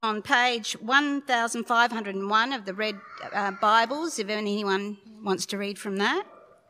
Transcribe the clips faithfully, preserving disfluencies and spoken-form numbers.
On page one thousand five hundred one of the Red uh, Bibles, if anyone wants to read from that.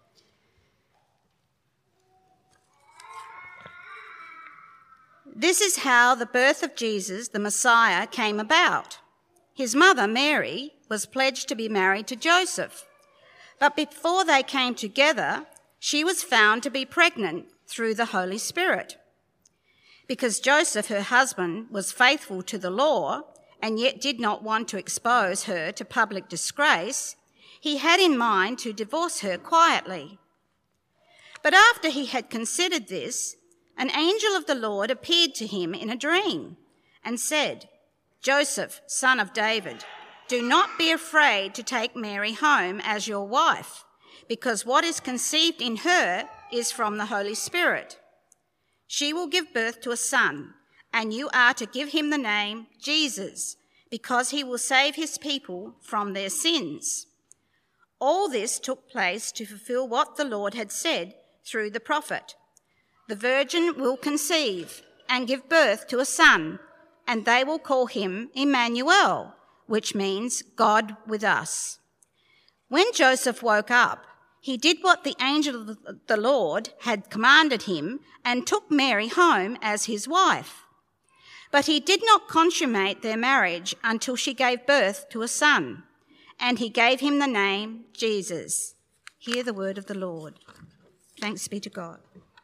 This is how the birth of Jesus, the Messiah, came about. His mother, Mary, was pledged to be married to Joseph. But before they came together, she was found to be pregnant through the Holy Spirit. Because Joseph, her husband, was faithful to the law and yet did not want to expose her to public disgrace, he had in mind to divorce her quietly. But after he had considered this, an angel of the Lord appeared to him in a dream and said, "Joseph, son of David, do not be afraid to take Mary home as your wife, because what is conceived in her is from the Holy Spirit. She will give birth to a son, and you are to give him the name Jesus, because he will save his people from their sins." All this took place to fulfill what the Lord had said through the prophet. "The virgin will conceive and give birth to a son, and they will call him Emmanuel," which means God with us. When Joseph woke up, he did what the angel of the Lord had commanded him and took Mary home as his wife. But he did not consummate their marriage until she gave birth to a son, and he gave him the name Jesus. Hear the word of the Lord. Thanks be to God.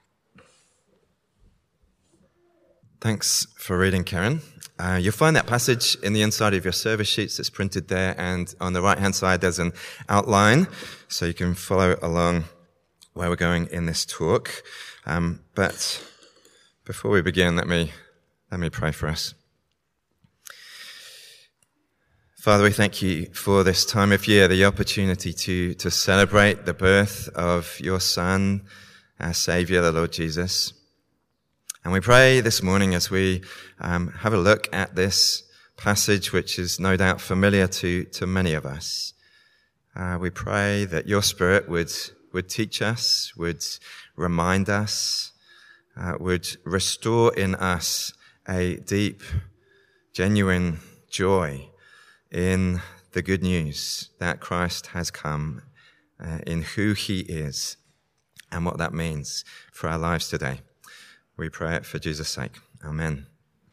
Thanks for reading, Karen. Uh, you'll find that passage in the inside of your service sheets. It's printed there, and on the right-hand side there's an outline, so you can follow along where we're going in this talk. Um, but before we begin, let me let me pray for us. Father, we thank you for this time of year, the opportunity to to celebrate the birth of your Son, our Saviour, the Lord Jesus. And we pray this morning as we um, have a look at this passage, which is no doubt familiar to, to many of us. Uh, we pray that your Spirit would, would teach us, would remind us, uh, would restore in us a deep, genuine joy in the good news that Christ has come, uh, in who he is and what that means for our lives today. We pray it for Jesus' sake. Amen.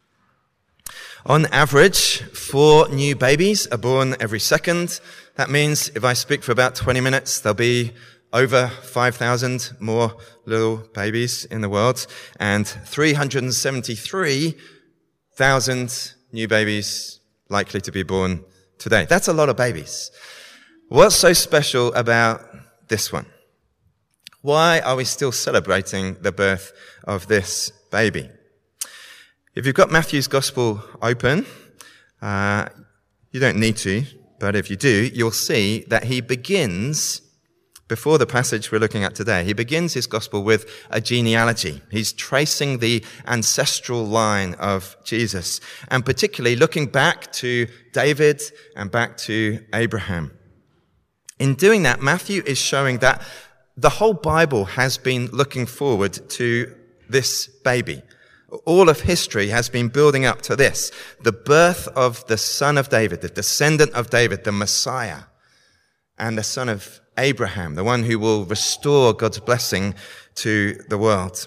On average, four new babies are born every second. That means if I speak for about twenty minutes, there'll be over five thousand more little babies in the world, and three hundred seventy-three thousand new babies likely to be born today. That's a lot of babies. What's so special about this one? Why are we still celebrating the birth of this baby? If you've got Matthew's Gospel open, uh, you don't need to, but if you do, you'll see that he begins, before the passage we're looking at today, he begins his Gospel with a genealogy. He's tracing the ancestral line of Jesus, and particularly looking back to David and back to Abraham. In doing that, Matthew is showing that the whole Bible has been looking forward to this baby. All of history has been building up to this, the birth of the son of David, the descendant of David, the Messiah, and the son of Abraham, the one who will restore God's blessing to the world.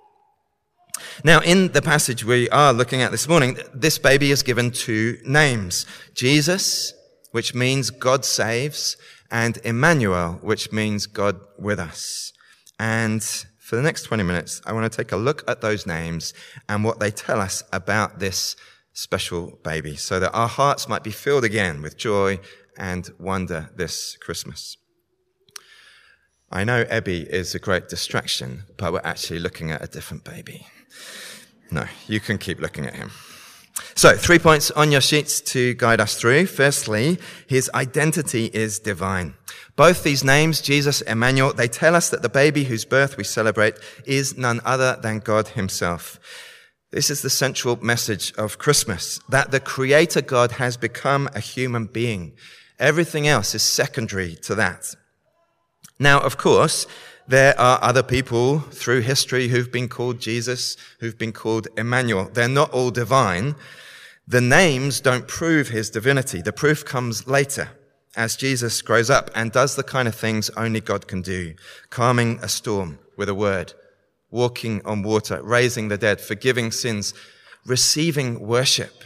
Now, in the passage we are looking at this morning, this baby is given two names: Jesus, which means God saves, and Emmanuel, which means God with us. And for the next twenty minutes, I want to take a look at those names and what they tell us about this special baby, so that our hearts might be filled again with joy and wonder this Christmas. I know Ebby is a great distraction, but we're actually looking at a different baby. No, you can keep looking at him. So, three points on your sheets to guide us through. Firstly, his identity is divine. Both these names, Jesus, Emmanuel, they tell us that the baby whose birth we celebrate is none other than God himself. This is the central message of Christmas, that the Creator God has become a human being. Everything else is secondary to that. Now, of course, there are other people through history who've been called Jesus, who've been called Emmanuel. They're not all divine. The names don't prove his divinity. The proof comes later as Jesus grows up and does the kind of things only God can do, calming a storm with a word, walking on water, raising the dead, forgiving sins, receiving worship.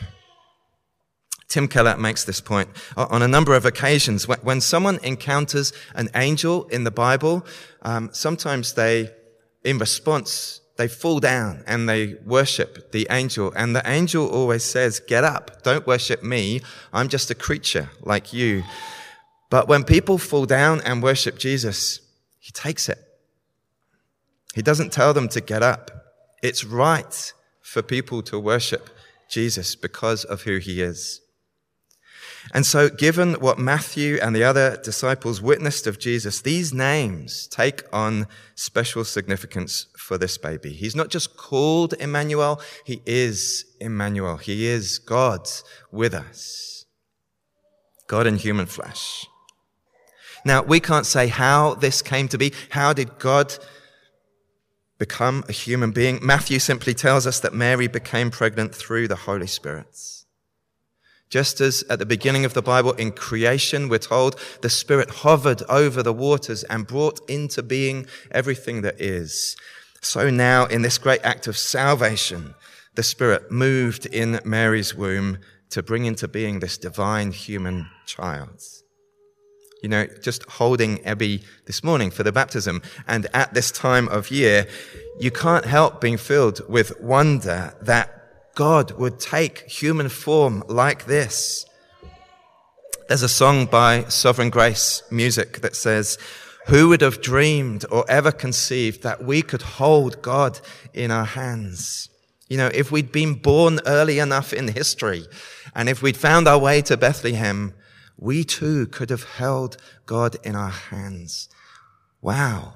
Tim Keller makes this point on a number of occasions. When someone encounters an angel in the Bible, um, sometimes they, in response, they fall down and they worship the angel. And the angel always says, get up, don't worship me. I'm just a creature like you. But when people fall down and worship Jesus, he takes it. He doesn't tell them to get up. It's right for people to worship Jesus because of who he is. And so, given what Matthew and the other disciples witnessed of Jesus, these names take on special significance for this baby. He's not just called Emmanuel, he is Emmanuel. He is God with us. God in human flesh. Now, we can't say how this came to be. How did God become a human being? Matthew simply tells us that Mary became pregnant through the Holy Spirit. Just as at the beginning of the Bible, in creation, we're told the Spirit hovered over the waters and brought into being everything that is. So now, in this great act of salvation, the Spirit moved in Mary's womb to bring into being this divine human child. You know, just holding Ebby this morning for the baptism, and at this time of year, you can't help being filled with wonder that God would take human form like this. There's a song by Sovereign Grace Music that says, who would have dreamed or ever conceived that we could hold God in our hands? You know, if we'd been born early enough in history, and if we'd found our way to Bethlehem, we too could have held God in our hands. Wow.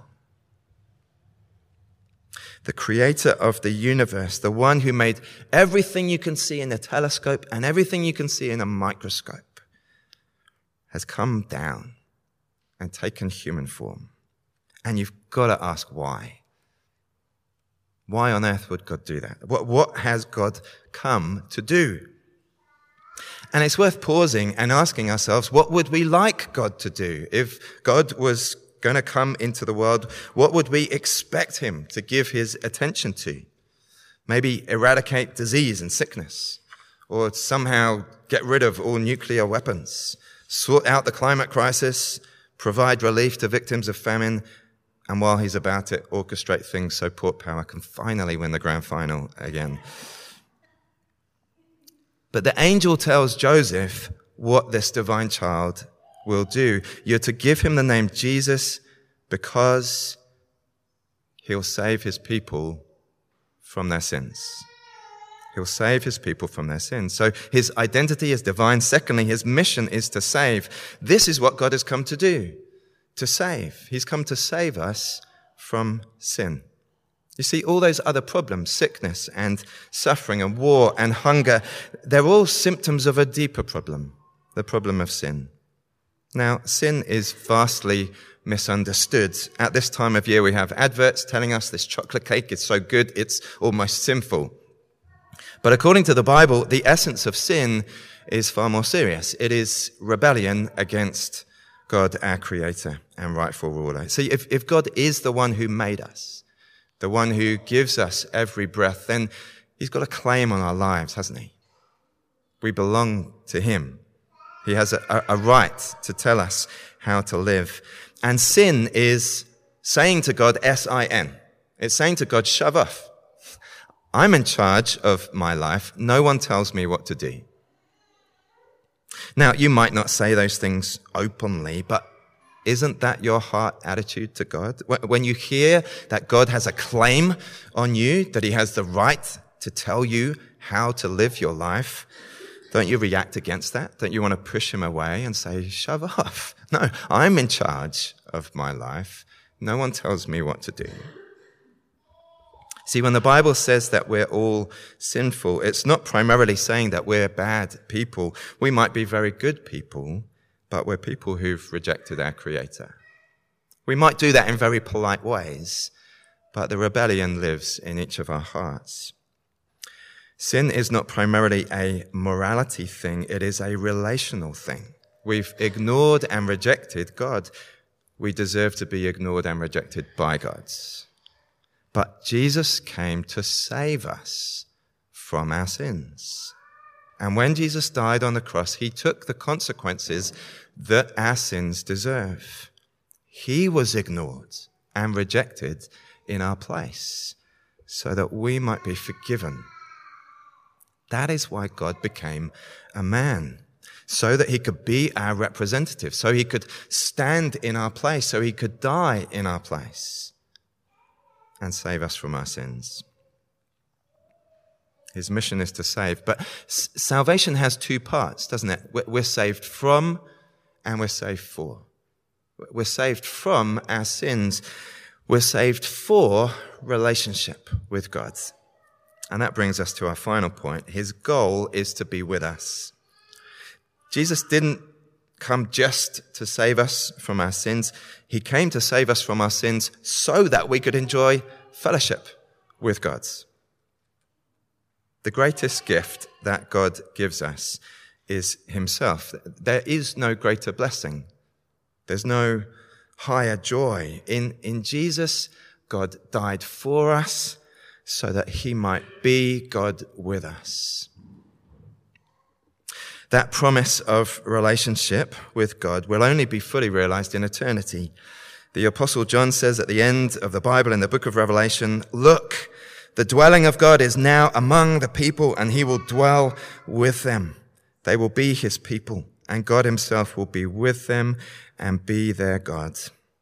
The creator of the universe, the one who made everything you can see in a telescope and everything you can see in a microscope, has come down and taken human form. And you've got to ask why. Why on earth would God do that? What, what has God come to do? And it's worth pausing and asking ourselves, what would we like God to do? If God was going to come into the world, what would we expect him to give his attention to? Maybe eradicate disease and sickness, or somehow get rid of all nuclear weapons, sort out the climate crisis, provide relief to victims of famine, and while he's about it, orchestrate things so Port Power can finally win the grand final again. But the angel tells Joseph what this divine child will do. You're to give him the name Jesus because he'll save his people from their sins. He'll save his people from their sins. So his identity is divine. Secondly, his mission is to save. This is what God has come to do, to save. He's come to save us from sin. You see, all those other problems, sickness and suffering and war and hunger, they're all symptoms of a deeper problem, the problem of sin. Now, sin is vastly misunderstood. At this time of year, we have adverts telling us this chocolate cake is so good, it's almost sinful. But according to the Bible, the essence of sin is far more serious. It is rebellion against God, our creator and rightful ruler. See, if, if God is the one who made us, the one who gives us every breath, then he's got a claim on our lives, hasn't he? We belong to him. He has a, a right to tell us how to live. And sin is saying to God, S I N. It's saying to God, shove off. I'm in charge of my life. No one tells me what to do. Now, you might not say those things openly, but isn't that your heart attitude to God? When you hear that God has a claim on you, that he has the right to tell you how to live your life, don't you react against that? Don't you want to push him away and say, shove off? No, I'm in charge of my life. No one tells me what to do. See, when the Bible says that we're all sinful, it's not primarily saying that we're bad people. We might be very good people, but we're people who've rejected our Creator. We might do that in very polite ways, but the rebellion lives in each of our hearts. Sin is not primarily a morality thing, it is a relational thing. We've ignored and rejected God. We deserve to be ignored and rejected by God. But Jesus came to save us from our sins. And when Jesus died on the cross, he took the consequences that our sins deserve. He was ignored and rejected in our place so that we might be forgiven. That is why God became a man, so that he could be our representative, so he could stand in our place, so he could die in our place and save us from our sins. His mission is to save, but s- salvation has two parts, doesn't it? We're, we're saved from and we're saved for. We're saved from our sins. We're saved for relationship with God. And that brings us to our final point. His goal is to be with us. Jesus didn't come just to save us from our sins. He came to save us from our sins so that we could enjoy fellowship with God. The greatest gift that God gives us is himself. There is no greater blessing. There's no higher joy. In, in Jesus, God died for us so that he might be God with us. That promise of relationship with God will only be fully realized in eternity. The Apostle John says at the end of the Bible in the book of Revelation, "Look, the dwelling of God is now among the people, and he will dwell with them. They will be his people, and God himself will be with them and be their God."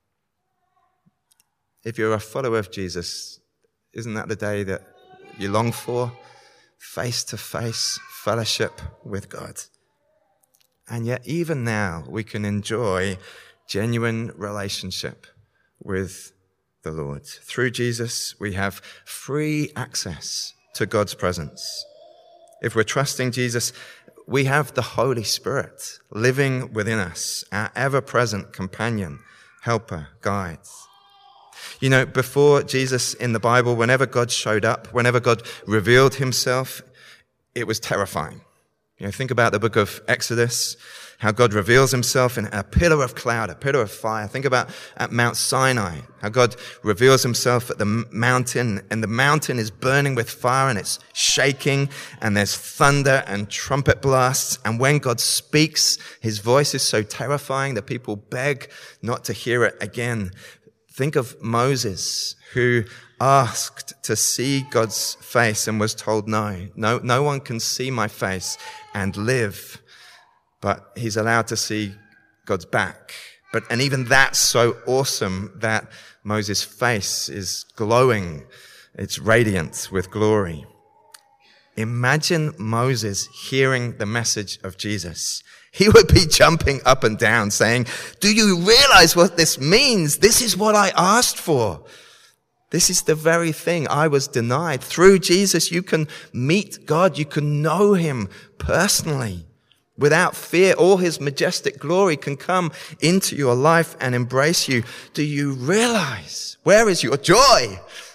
If you're a follower of Jesus, isn't that the day that you long for? Face-to-face fellowship with God. And yet even now we can enjoy genuine relationship with the Lord. Through Jesus, we have free access to God's presence. If we're trusting Jesus, we have the Holy Spirit living within us, our ever-present companion, helper, guide. You know, before Jesus in the Bible, whenever God showed up, whenever God revealed himself, it was terrifying. You know, think about the book of Exodus, how God reveals himself in a pillar of cloud, a pillar of fire. Think about at Mount Sinai, how God reveals himself at the mountain, and the mountain is burning with fire and it's shaking, and there's thunder and trumpet blasts. And when God speaks, his voice is so terrifying that people beg not to hear it again. Think of Moses, who asked to see God's face and was told, no, no, no one can see my face and live. But he's allowed to see God's back. But, and even that's so awesome that Moses' face is glowing. It's radiant with glory. Imagine Moses hearing the message of Jesus. He would be jumping up and down saying, "Do you realize what this means? This is what I asked for. This is the very thing I was denied. Through Jesus, you can meet God. You can know him personally. Without fear, all his majestic glory can come into your life and embrace you. Do you realize? Where is your joy?"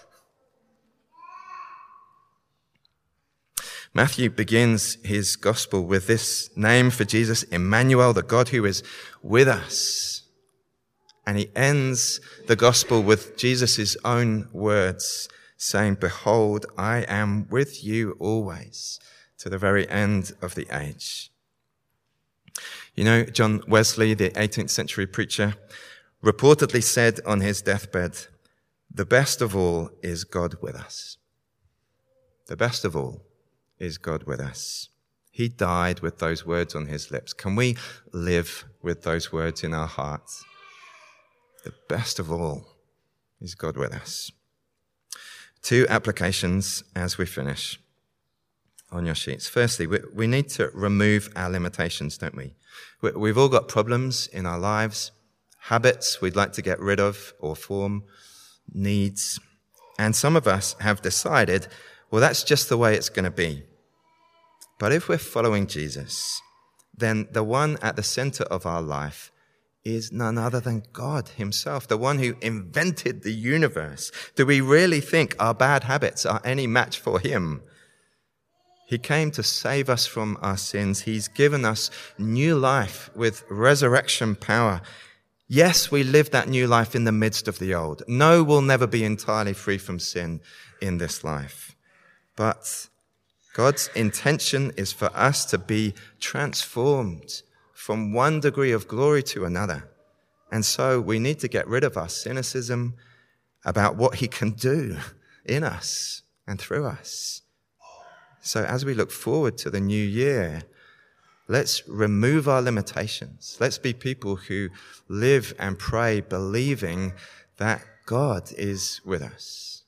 Matthew begins his gospel with this name for Jesus, Emmanuel, the God who is with us. And he ends the gospel with Jesus' own words, saying, "Behold, I am with you always to the very end of the age." You know, John Wesley, the eighteenth century preacher, reportedly said on his deathbed, "The best of all is God with us." The best of all is God with us. He died with those words on his lips. Can we live with those words in our hearts? The best of all is God with us. Two applications as we finish on your sheets. Firstly, we, we need to remove our limitations, don't we? we? We've all got problems in our lives, habits we'd like to get rid of or form, needs. And some of us have decided, well, that's just the way it's going to be. But if we're following Jesus, then the one at the center of our life is none other than God himself, the one who invented the universe. Do we really think our bad habits are any match for him? He came to save us from our sins. He's given us new life with resurrection power. Yes, we live that new life in the midst of the old. No, we'll never be entirely free from sin in this life. But God's intention is for us to be transformed from one degree of glory to another. And so we need to get rid of our cynicism about what he can do in us and through us. So as we look forward to the new year, let's remove our limitations. Let's be people who live and pray believing that God is with us.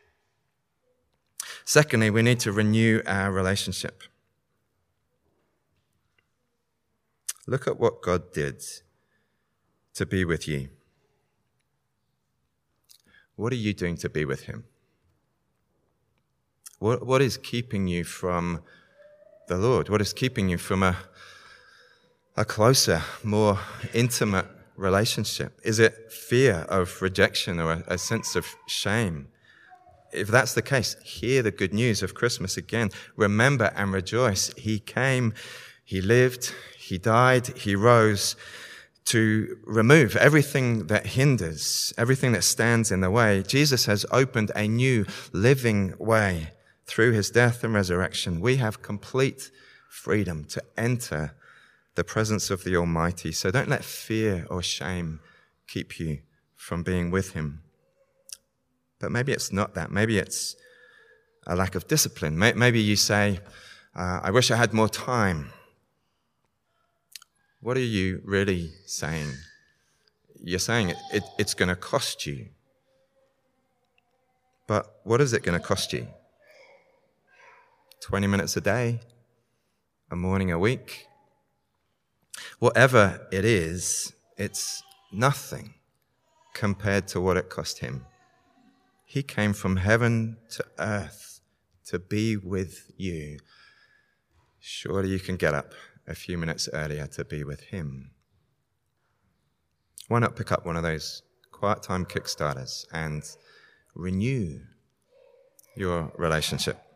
Secondly, we need to renew our relationship. Look at what God did to be with you. What are you doing to be with him? What, what is keeping you from the Lord? What is keeping you from a, a closer, more intimate relationship? Is it fear of rejection or a, a sense of shame? If that's the case, hear the good news of Christmas again. Remember and rejoice. He came, he lived, he died, he rose to remove everything that hinders, everything that stands in the way. Jesus has opened a new living way through his death and resurrection. We have complete freedom to enter the presence of the Almighty. So don't let fear or shame keep you from being with him. But maybe it's not that. Maybe it's a lack of discipline. Maybe you say, uh, I wish I had more time. What are you really saying? You're saying it, it, it's going to cost you. But what is it going to cost you? twenty minutes a day? A morning a week? Whatever it is, it's nothing compared to what it cost him. He came from heaven to earth to be with you. Surely you can get up a few minutes earlier to be with him. Why not pick up one of those quiet time Kickstarters and renew your relationship